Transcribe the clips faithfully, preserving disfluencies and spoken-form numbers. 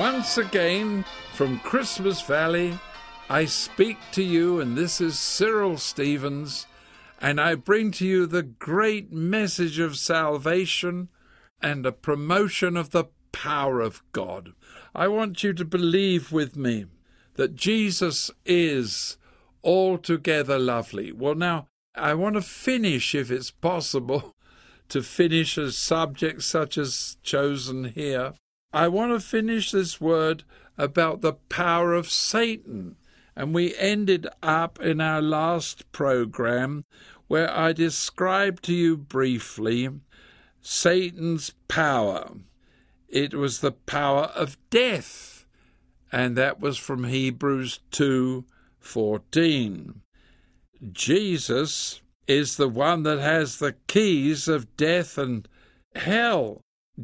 Once again, from Christmas Valley, I speak to you, and this is Cyril Stevens, and I bring to you the great message of salvation and a promotion of the power of God. I want you to believe with me that Jesus is altogether lovely. Well, now, I want to finish, if it's possible, to finish a subject such as chosen here. I want to finish this word about the power of Satan. And we ended up in our last program where I described to you briefly Satan's power. It was the power of death, and that was from Hebrews two fourteen. Jesus is the one that has the keys of death and hell.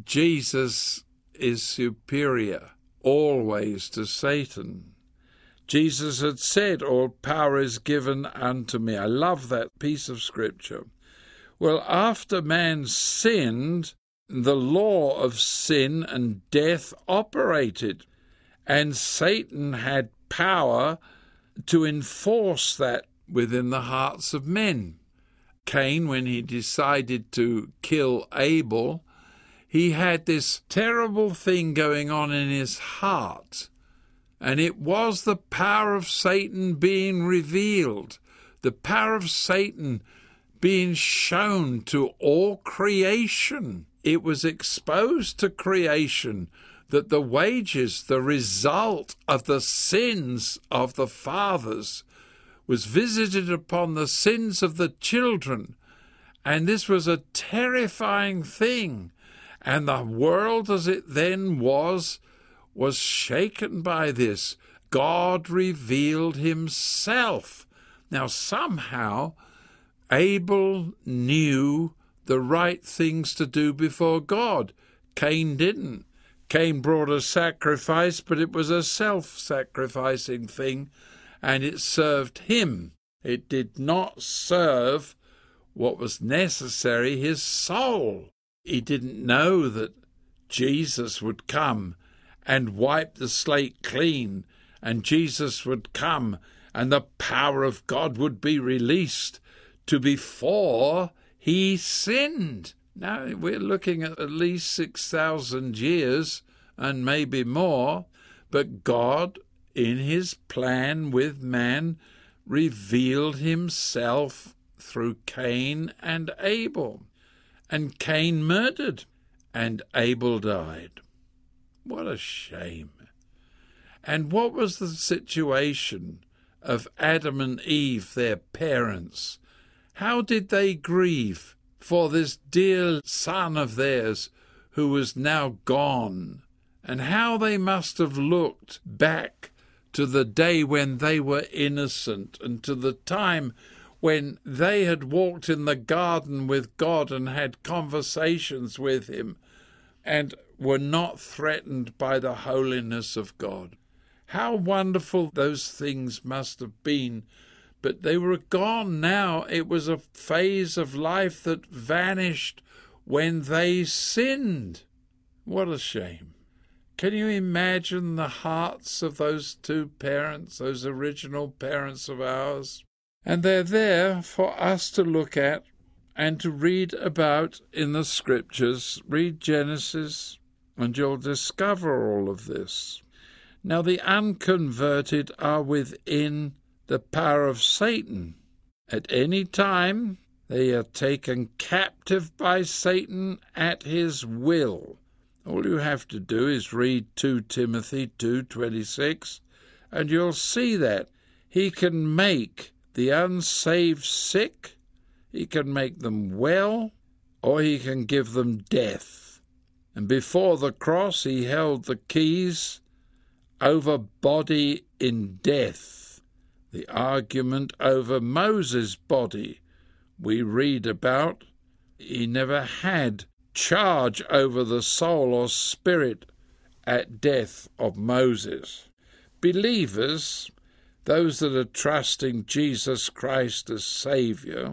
Jesus is superior always to Satan. Jesus had said, all power is given unto me. I love that piece of scripture. Well, after man sinned, the law of sin and death operated, and Satan had power to enforce that within the hearts of men. Cain, when he decided to kill Abel, he had this terrible thing going on in his heart, and it was the power of Satan being revealed, the power of Satan being shown to all creation. It was exposed to creation that the wages, the result of the sins of the fathers, was visited upon the sins of the children, and this was a terrifying thing. And the world as it then was, was shaken by this. God revealed himself. Now, somehow, Abel knew the right things to do before God. Cain didn't. Cain brought a sacrifice, but it was a self-sacrificing thing, and it served him. It did not serve what was necessary, his soul. He didn't know that Jesus would come and wipe the slate clean, and Jesus would come and the power of God would be released to before he sinned. Now, we're looking at at least six thousand years and maybe more, but God, in his plan with man, revealed himself through Cain and Abel. And Cain murdered, and Abel died. What a shame. And what was the situation of Adam and Eve, their parents? How did they grieve for this dear son of theirs who was now gone? And how they must have looked back to the day when they were innocent and to the time when they had walked in the garden with God and had conversations with him and were not threatened by the holiness of God. How wonderful those things must have been, but they were gone now. It was a phase of life that vanished when they sinned. What a shame. Can you imagine the hearts of those two parents, those original parents of ours? And they're there for us to look at and to read about in the Scriptures. Read Genesis, and you'll discover all of this. Now, the unconverted are within the power of Satan. At any time, they are taken captive by Satan at his will. All you have to do is read two Timothy two twenty-six, and you'll see that. He can make the unsaved sick, he can make them well, or he can give them death. And before the cross he held the keys over body in death. The argument over Moses' body we read about. He never had charge over the soul or spirit at death of Moses. Believers, those that are trusting Jesus Christ as Saviour,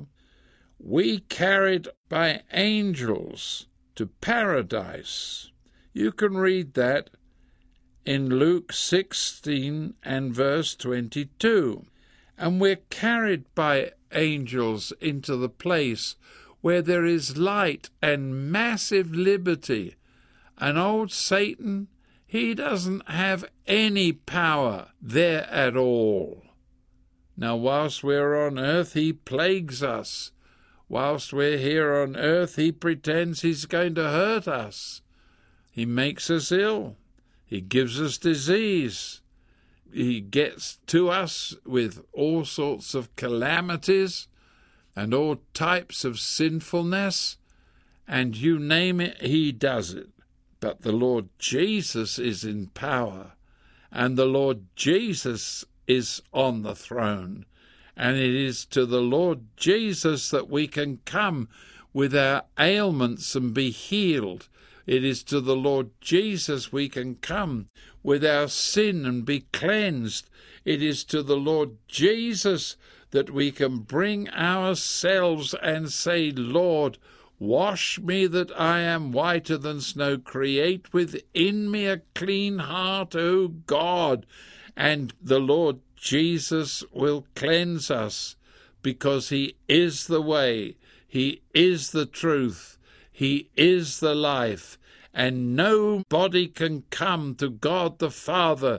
we carried by angels to paradise. You can read that in Luke sixteen and verse twenty-two. And we're carried by angels into the place where there is light and massive liberty. And old Satan, he doesn't have any power there at all. Now, whilst we're on earth, he plagues us. Whilst we're here on earth, he pretends he's going to hurt us. He makes us ill. He gives us disease. He gets to us with all sorts of calamities and all types of sinfulness, and you name it, he does it. But the Lord Jesus is in power, and the Lord Jesus is on the throne, and it is to the Lord Jesus that we can come with our ailments and be healed. It is to the Lord Jesus we can come with our sin and be cleansed. It is to the Lord Jesus that we can bring ourselves and say, Lord, wash me that I am whiter than snow. Create within me a clean heart, O God. And the Lord Jesus will cleanse us because he is the way, he is the truth, he is the life, and nobody can come to God the Father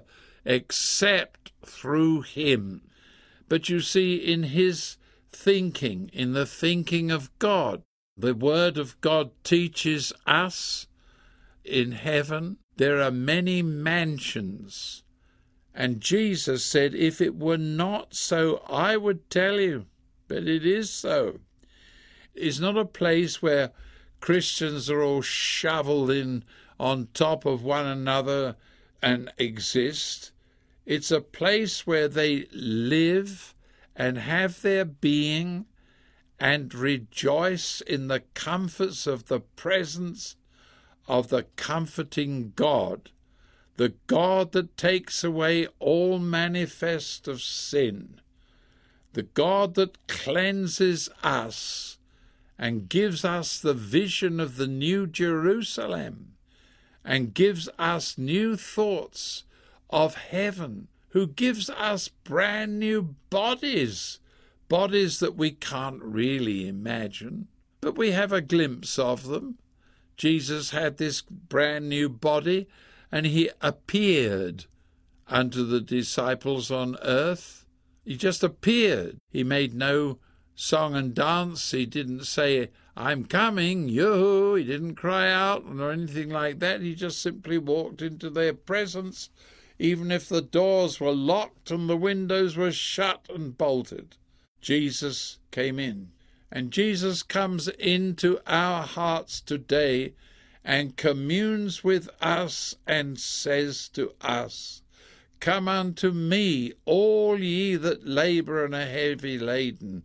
except through him. But you see, in his thinking, in the thinking of God, the Word of God teaches us in heaven there are many mansions. And Jesus said, if it were not so, I would tell you. But it is so. It's not a place where Christians are all shoveled in on top of one another and exist. It's a place where they live and have their being and rejoice in the comforts of the presence of the comforting God, the God that takes away all manifest of sin, the God that cleanses us and gives us the vision of the New Jerusalem and gives us new thoughts of heaven, who gives us brand new bodies, bodies that we can't really imagine, but we have a glimpse of them. Jesus had this brand new body, and he appeared unto the disciples on earth. He just appeared. He made no song and dance. He didn't say, I'm coming, yoo-hoo. He didn't cry out or anything like that. He just simply walked into their presence, even if the doors were locked and the windows were shut and bolted. Jesus came in. And Jesus comes into our hearts today and communes with us and says to us, Come unto me, all ye that labour and are heavy laden.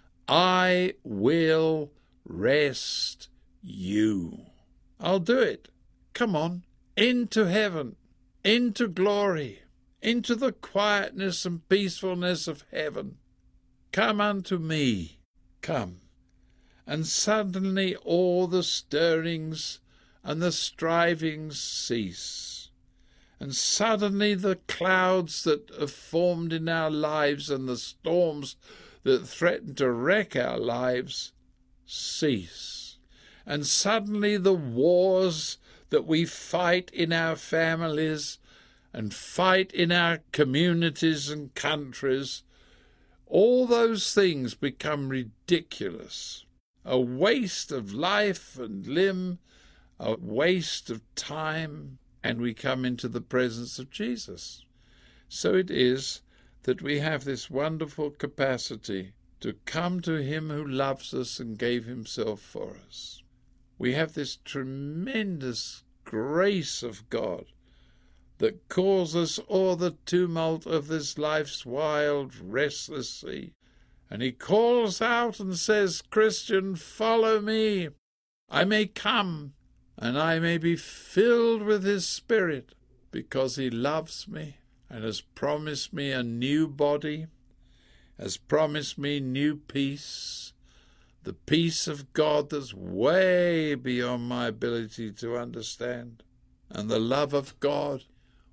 I will rest you. I'll do it. Come on, into heaven, into glory, into the quietness and peacefulness of heaven. Come unto me. Come. And suddenly all the stirrings and the strivings cease. And suddenly the clouds that have formed in our lives and the storms that threaten to wreck our lives cease. And suddenly the wars that we fight in our families and fight in our communities and countries, all those things become ridiculous. A waste of life and limb, a waste of time, and we come into the presence of Jesus. So it is that we have this wonderful capacity to come to him who loves us and gave himself for us. We have this tremendous grace of God that calls us o'er the tumult of this life's wild, restless sea. And he calls out and says, Christian, follow me. I may come, and I may be filled with his Spirit, because he loves me and has promised me a new body, has promised me new peace, the peace of God that's way beyond my ability to understand, and the love of God,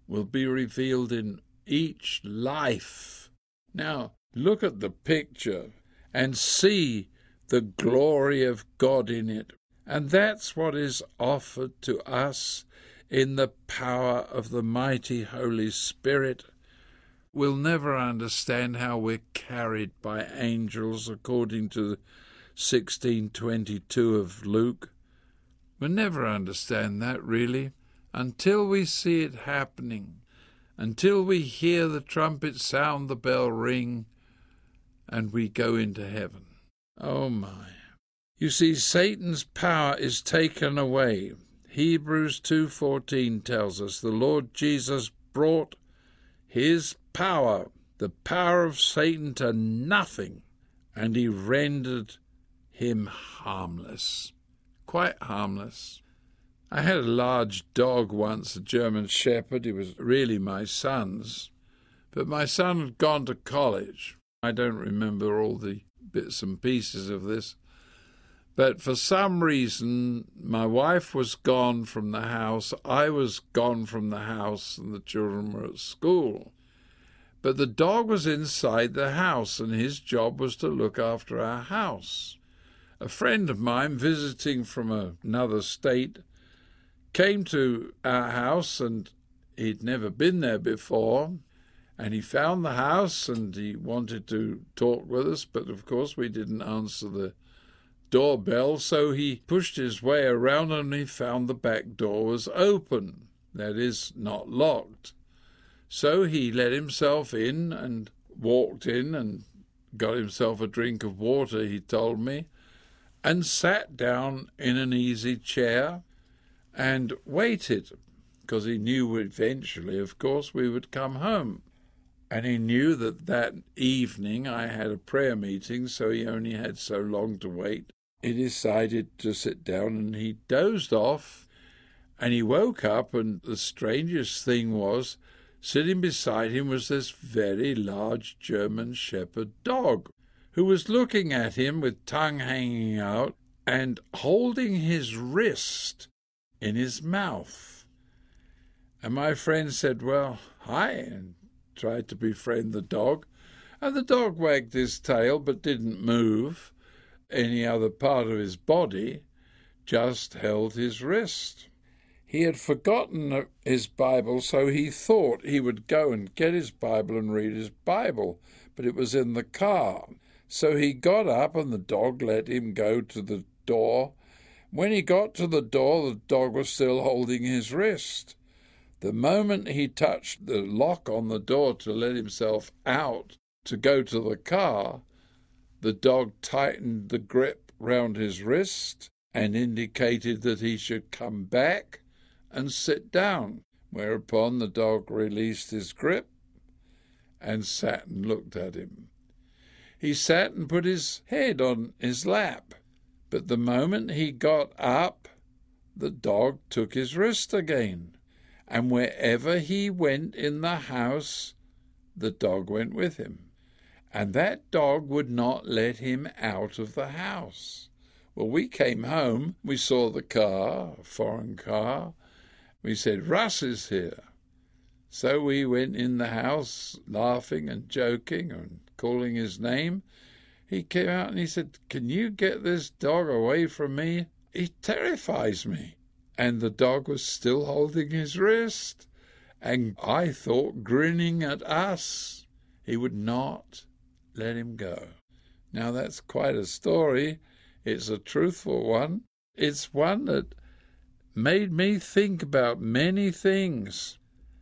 will be revealed in each life. Now, look at the picture and see the glory of God in it. And that's what is offered to us in the power of the mighty Holy Spirit. We'll never understand how we're carried by angels according to sixteen twenty-two of Luke. We'll never understand that, really, until we see it happening, until we hear the trumpet sound, the bell ring, and we go into heaven. Oh my. You see, Satan's power is taken away. Hebrews two fourteen tells us the Lord Jesus brought his power, the power of Satan, to nothing, and he rendered him harmless, quite harmless. I had a large dog once, a German Shepherd. He was really my son's, but my son had gone to college. I don't remember all the bits and pieces of this, but for some reason my wife was gone from the house, I was gone from the house, and the children were at school. But the dog was inside the house, and his job was to look after our house. A friend of mine visiting from another state came to our house, and he'd never been there before, and he found the house and he wanted to talk with us, but of course we didn't answer the doorbell, so he pushed his way around and he found the back door was open, that is, not locked. So he let himself in and walked in and got himself a drink of water, he told me, and sat down in an easy chair and waited, because he knew eventually, of course, we would come home. And he knew that that evening I had a prayer meeting, so he only had so long to wait. He decided to sit down and he dozed off, and he woke up, and the strangest thing was, sitting beside him was this very large German Shepherd dog, who was looking at him with tongue hanging out and holding his wrist in his mouth. And my friend said, "Well, hi," and tried to befriend the dog. And the dog wagged his tail but didn't move any other part of his body, just held his wrist. He had forgotten his Bible, so he thought he would go and get his Bible and read his Bible, but it was in the car. So he got up and the dog let him go to the door. When he got to the door, the dog was still holding his wrist. The moment he touched the lock on the door to let himself out to go to the car, the dog tightened the grip round his wrist and indicated that he should come back and sit down, whereupon the dog released his grip and sat and looked at him. He sat and put his head on his lap, but the moment he got up, the dog took his wrist again, and wherever he went in the house, the dog went with him. And that dog would not let him out of the house. Well, we came home, we saw the car, a foreign car. We said, "Russ is here." So we went in the house, laughing and joking and calling his name. He came out and he said, "Can you get this dog away from me? He terrifies me." And the dog was still holding his wrist, and I thought grinning at us. He would not let him go. Now that's quite a story. It's a truthful one. It's one that made me think about many things.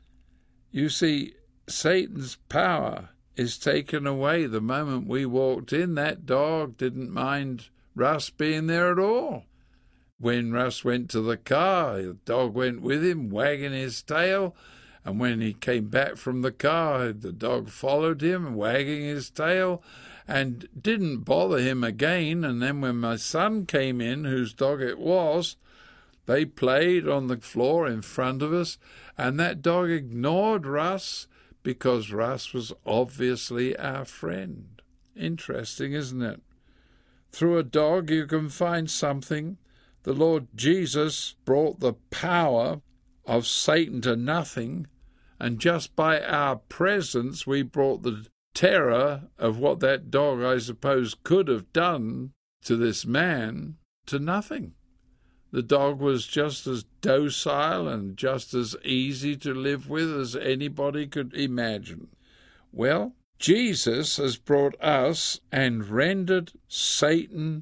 You see, Satan's power is taken away the moment we walked in. That dog didn't mind Russ being there at all. When Russ went to the car, the dog went with him, wagging his tail, and when he came back from the car, the dog followed him, wagging his tail, and didn't bother him again. And then when my son came in, whose dog it was, they played on the floor in front of us, and that dog ignored Russ because Russ was obviously our friend. Interesting, isn't it? Through a dog you can find something. The Lord Jesus brought the power of Satan to nothing, and just by our presence we brought the terror of what that dog, I suppose, could have done to this man to nothing. The dog was just as docile and just as easy to live with as anybody could imagine. Well, Jesus has brought us and rendered Satan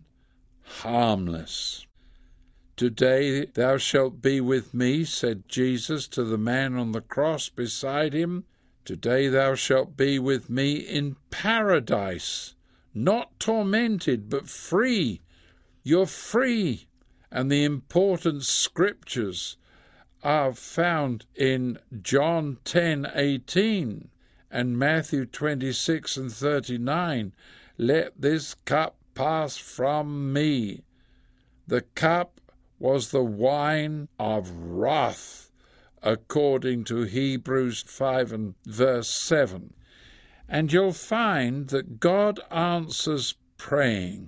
harmless. "Today thou shalt be with me," said Jesus to the man on the cross beside him. "Today thou shalt be with me in paradise, not tormented, but free. You're free." And the important scriptures are found in John ten eighteen and Matthew twenty-six and thirty-nine. "Let this cup pass from me." The cup was the wine of wrath, according to Hebrews five and verse seven. And you'll find that God answers praying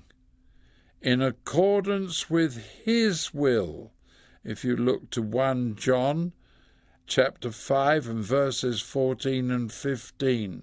in accordance with his will. If you look to First John chapter five and verses fourteen and fifteen,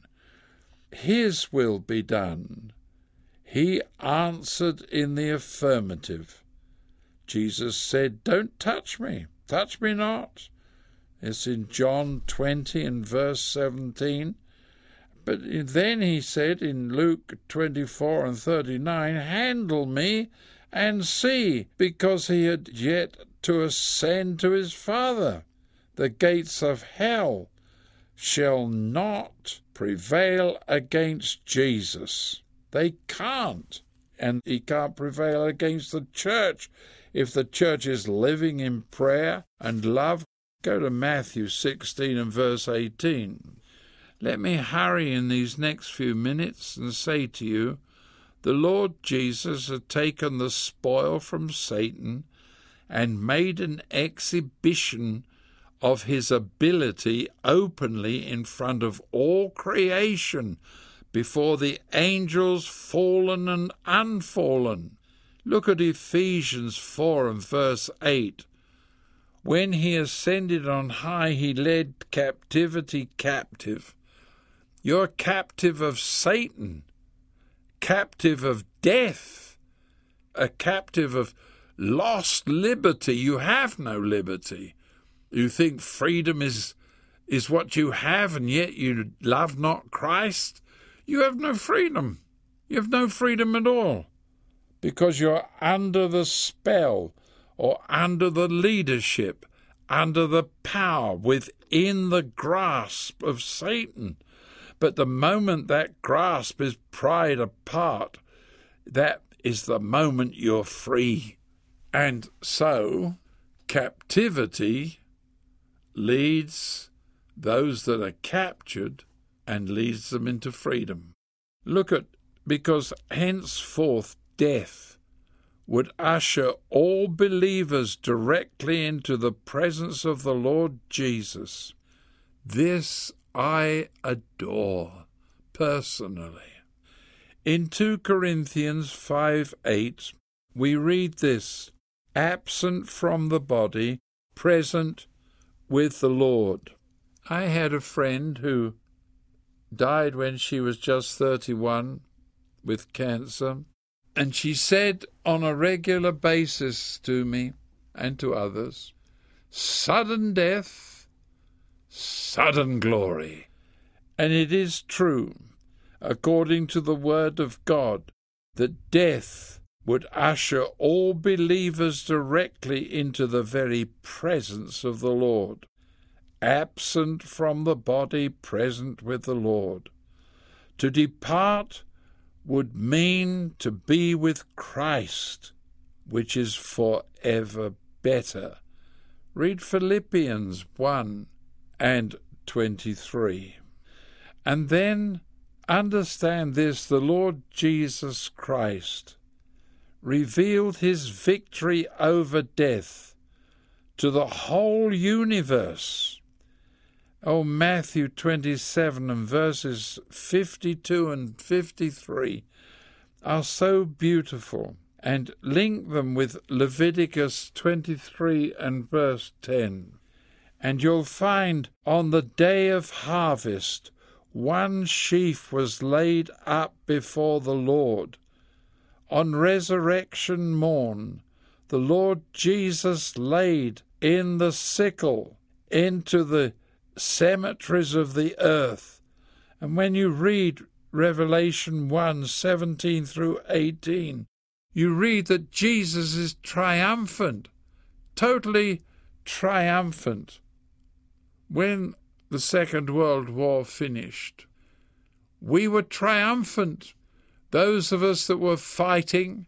his will be done. He answered in the affirmative. Jesus said, "Don't touch me, touch me not." It's in John twenty and verse seventeen. But then he said in Luke twenty-four and thirty-nine, "Handle me and see," because he had yet to ascend to his Father. "The gates of hell shall not prevail against Jesus." They can't. And he can't prevail against the church if the church is living in prayer and love. Go to Matthew sixteen and verse eighteen. Let me hurry in these next few minutes and say to you, the Lord Jesus had taken the spoil from Satan and made an exhibition of his ability openly in front of all creation, before the angels fallen and unfallen. Look at Ephesians four and verse eight. When he ascended on high, he led captivity captive. You're captive of Satan, captive of death, a captive of lost liberty. You have no liberty. You think freedom is, is what you have, and yet you love not Christ? You have no freedom. You have no freedom at all, because you're under the spell or under the leadership, under the power, within the grasp of Satan. But the moment that grasp is pried apart, that is the moment you're free. And so, captivity leads those that are captured and leads them into freedom. Look at, because henceforth death would usher all believers directly into the presence of the Lord Jesus. This I adore personally. In two Corinthians five eight, we read this, absent from the body, present with the Lord. I had a friend who died when she was just thirty-one with cancer, and she said on a regular basis to me and to others, sudden death, sudden glory. And it is true, according to the word of God, that death would usher all believers directly into the very presence of the Lord. Absent from the body, present with the Lord. To depart would mean to be with Christ, which is forever better. Read Philippians one and twenty-three. And then understand this, the Lord Jesus Christ revealed his victory over death to the whole universe. Oh, Matthew twenty-seven and verses fifty-two and fifty-three are so beautiful, and link them with Leviticus twenty-three and verse ten. And you'll find on the day of harvest, one sheaf was laid up before the Lord. On resurrection morn, the Lord Jesus laid in the sickle into the cemeteries of the earth. And when you read Revelation one, seventeen through eighteen, you read that Jesus is triumphant, totally triumphant. When the Second World War finished, we were triumphant. Those of us that were fighting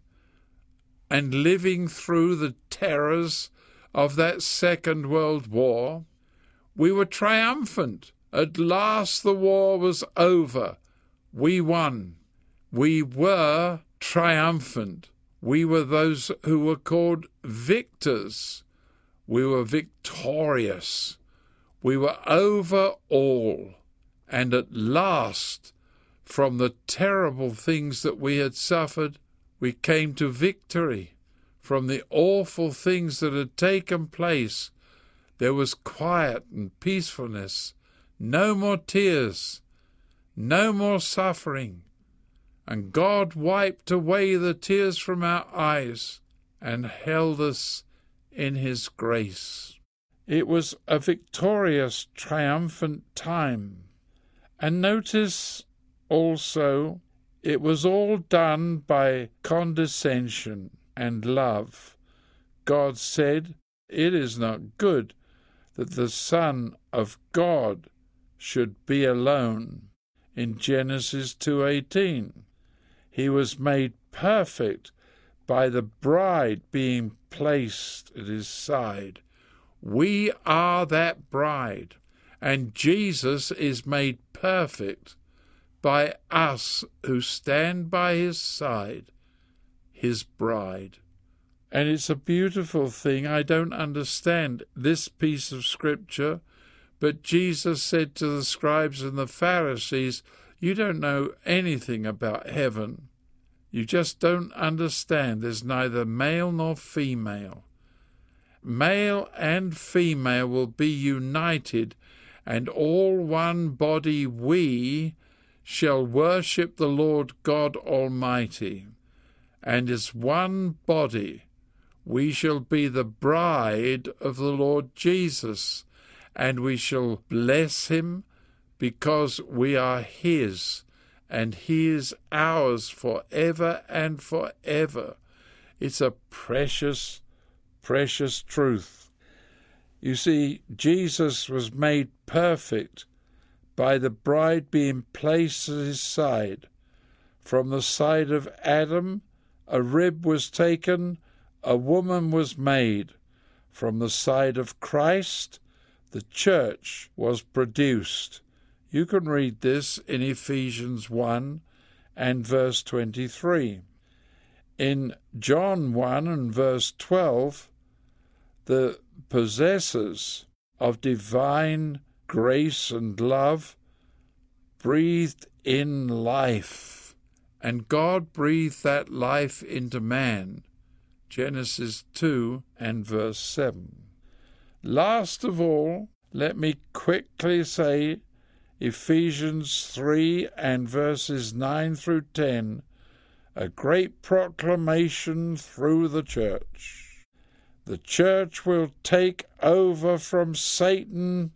and living through the terrors of that Second World War, we were triumphant. At last the war was over. We won. We were triumphant. We were those who were called victors. We were victorious. We were over all. And at last, from the terrible things that we had suffered, we came to victory. From the awful things that had taken place, there was quiet and peacefulness, no more tears, no more suffering. And God wiped away the tears from our eyes and held us in his grace. It was a victorious, triumphant time. And notice also, it was all done by condescension and love. God said, "It is not good that the Son of God should be alone." In Genesis two eighteen, he was made perfect by the bride being placed at his side. We are that bride, and Jesus is made perfect by us who stand by his side, his bride. And it's a beautiful thing. I don't understand this piece of scripture, but Jesus said to the scribes and the Pharisees, "You don't know anything about heaven. You just don't understand. There's neither male nor female. Male and female will be united, and all one body we shall worship the Lord God Almighty. And as one body we shall be the bride of the Lord Jesus, and we shall bless him because we are his, and he is ours forever and forever." It's a precious, precious truth. You see, Jesus was made perfect by the bride being placed at his side. From the side of Adam, a rib was taken, a woman was made. From the side of Christ, the church was produced. You can read this in Ephesians one and verse twenty-three. In John one and verse twelve, the possessors of divine grace and love breathed in life, and God breathed that life into man. Genesis two and verse seven. Last of all, let me quickly say Ephesians three and verses nine through ten, a great proclamation through the church. The church will take over from Satan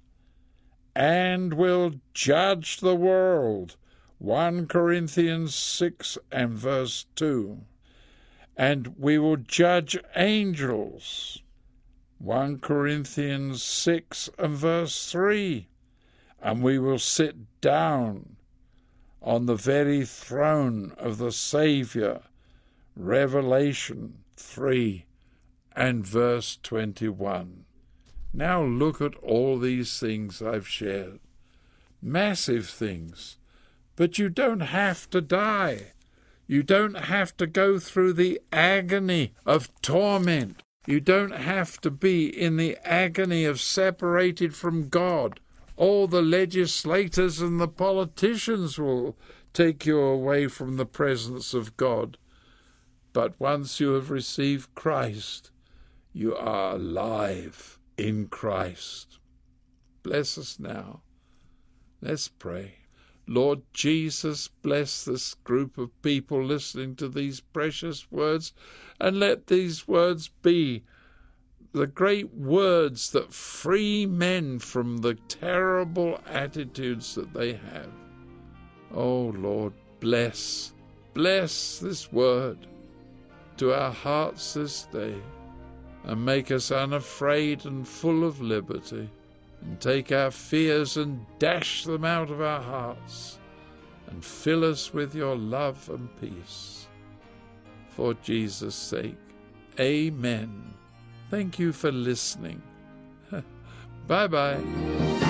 and will judge the world. First Corinthians six and verse two. And we will judge angels. First Corinthians six and verse three. And we will sit down on the very throne of the Saviour. Revelation three and verse twenty-one. Now look at all these things I've shared. Massive things. But you don't have to die. You don't have to go through the agony of torment. You don't have to be in the agony of separated from God. All the legislators and the politicians will take you away from the presence of God. But once you have received Christ, you are alive in Christ. bless us now. Let's pray. Lord Jesus, bless this group of people listening to these precious words, and let these words be the great words that free men from the terrible attitudes that they have. Oh Lord, bless, bless this word to our hearts this day, and make us unafraid and full of liberty, and take our fears and dash them out of our hearts, and fill us with your love and peace. For Jesus' sake, amen. Thank you for listening. Bye-bye.